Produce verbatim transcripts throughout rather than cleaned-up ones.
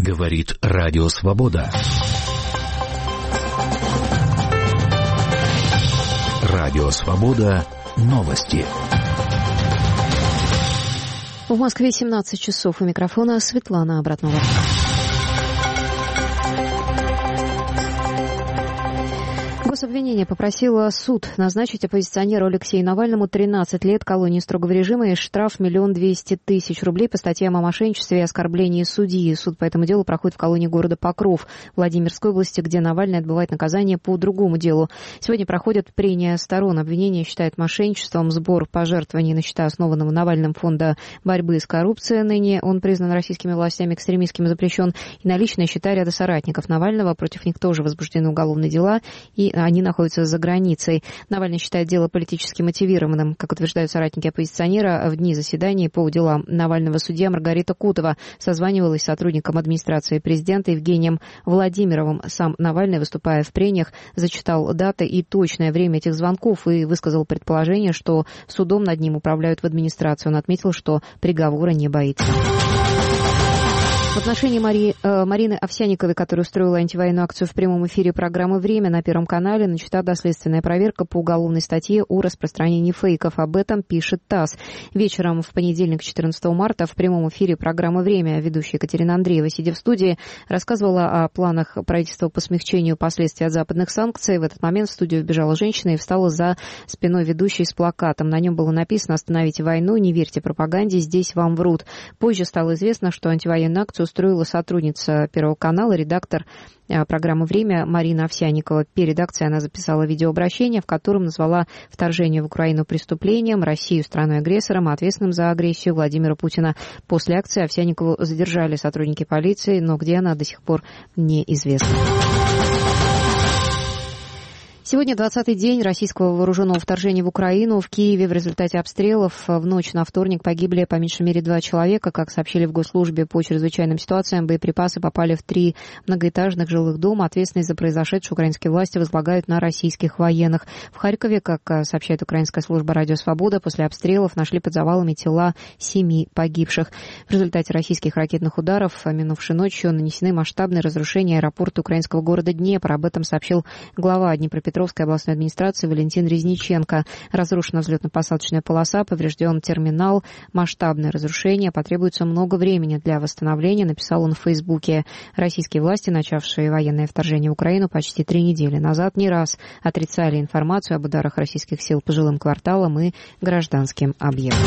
Говорит Радио Свобода. Радио Свобода. Новости. В Москве семнадцать часов. У микрофона Светлана Обратнова. Гособвинение попросило суд назначить оппозиционеру Алексею Навальному тринадцать лет колонии строгого режима и штраф миллион двести тысяч рублей по статьям о мошенничестве и оскорблении судьи. Суд по этому делу проходит в колонии города Покров Владимирской области, где Навальный отбывает наказание по другому делу. Сегодня проходят прения сторон. Обвинение считает мошенничеством сбор пожертвований на счета основанного Навальным фонда борьбы с коррупцией. Ныне он признан российскими властями экстремистским и запрещен. И на личные счета ряда соратников Навального. Против них тоже возбуждены уголовные дела, и они находятся за границей. Навальный считает дело политически мотивированным. Как утверждают соратники оппозиционера, в дни заседаний по делам Навального судья Маргарита Кутова созванивалась с сотрудником администрации президента Евгением Владимировым. Сам Навальный, выступая в прениях, зачитал даты и точное время этих звонков и высказал предположение, что судом над ним управляют в администрацию. Он отметил, что приговора не боится. В отношении Мари, э, Марины Овсянниковой, которая устроила антивоенную акцию в прямом эфире программы «Время» на Первом канале, начата доследственная проверка по уголовной статье о распространении фейков. Об этом пишет ТАСС. Вечером в понедельник, четырнадцатого марта, в прямом эфире программы «Время» ведущая Екатерина Андреева, сидя в студии, рассказывала о планах правительства по смягчению последствий от западных санкций. В этот момент в студию вбежала женщина и встала за спиной ведущей с плакатом. На нем было написано: «Остановите войну, не верьте пропаганде, здесь вам врут». Позже стало известно, что антивоенную акцию устроила сотрудница Первого канала, редактор программы «Время» Марина Овсянникова. Перед акцией она записала видеообращение, в котором назвала вторжение в Украину преступлением, Россию страной-агрессором, а ответственным за агрессию Владимира Путина. После акции Овсянникову задержали сотрудники полиции, но где она, до сих пор неизвестно. Сегодня двадцатый день российского вооруженного вторжения в Украину. В Киеве в результате обстрелов в ночь на вторник погибли по меньшей мере два человека. Как сообщили в Госслужбе по чрезвычайным ситуациям, боеприпасы попали в три многоэтажных жилых дома. Ответственность за произошедшее украинские власти возлагают на российских военных. В Харькове, как сообщает украинская служба «Радио Свобода», после обстрелов нашли под завалами тела семи погибших. В результате российских ракетных ударов минувшей ночью нанесены масштабные разрушения аэропорта украинского города Днепр. Об этом сообщил глава Днепропетровской областной администрации Валентин Резниченко. Разрушена взлетно-посадочная полоса, поврежден терминал. Масштабное разрушение. Потребуется много времени для восстановления, написал он в Фейсбуке. Российские власти, начавшие военное вторжение в Украину почти три недели назад, не раз отрицали информацию об ударах российских сил по жилым кварталам и гражданским объектам.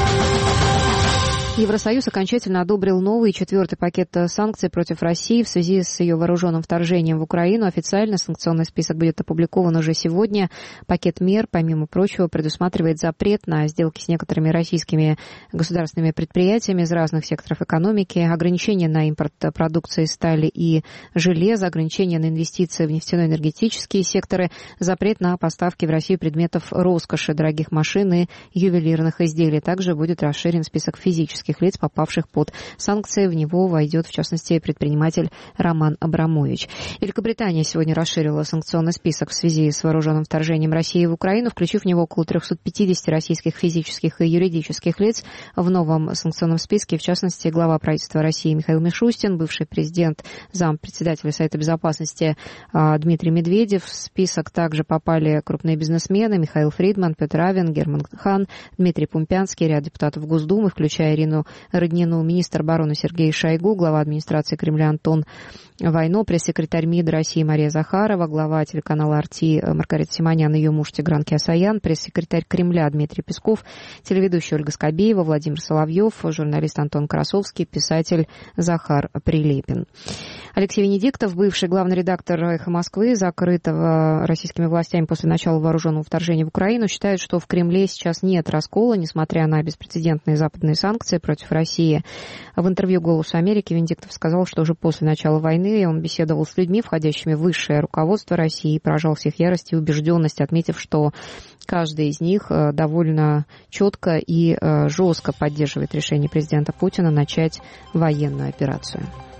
Евросоюз окончательно одобрил новый четвертый пакет санкций против России в связи с ее вооруженным вторжением в Украину. Официально санкционный список будет опубликован уже сегодня. Пакет мер, помимо прочего, предусматривает запрет на сделки с некоторыми российскими государственными предприятиями из разных секторов экономики, ограничения на импорт продукции стали и железа, ограничения на инвестиции в нефтяно-энергетические секторы, запрет на поставки в Россию предметов роскоши, дорогих машин и ювелирных изделий. Также будет расширен список физических лиц, попавших под санкции. В него войдет, в частности, предприниматель Роман Абрамович. Великобритания сегодня расширила санкционный список в связи с вооруженным вторжением России в Украину, включив в него около триста пятьдесят российских физических и юридических лиц. В новом санкционном списке, в частности, глава правительства России Михаил Мишустин, бывший президент, зампредседателя Совета Безопасности Дмитрий Медведев. В список также попали крупные бизнесмены Михаил Фридман, Петр Авен, Герман Хан, Дмитрий Пумпянский, ряд депутатов Госдумы, включая Ирину Роднину, министр обороны Сергей Шойгу, глава администрации Кремля Антон Войно, пресс-секретарь МИД России Мария Захарова, глава телеканала эр ти Маргарита Симонян и ее муж Тигран Кеосаян, пресс-секретарь Кремля Дмитрий Песков, телеведущая Ольга Скобеева, Владимир Соловьев, журналист Антон Красовский, писатель Захар Прилепин. Алексей Венедиктов, бывший главный редактор «Эхо Москвы», закрытого российскими властями после начала вооруженного вторжения в Украину, считает, что в Кремле сейчас нет раскола, несмотря на беспрецедентные западные санкции против России. В интервью «Голосу Америки» Венедиктов сказал, что уже после начала войны он беседовал с людьми, входящими в высшее руководство России, и поражался их ярости и убежденности, отметив, что каждый из них довольно четко и жестко поддерживает решение президента Путина начать военную операцию.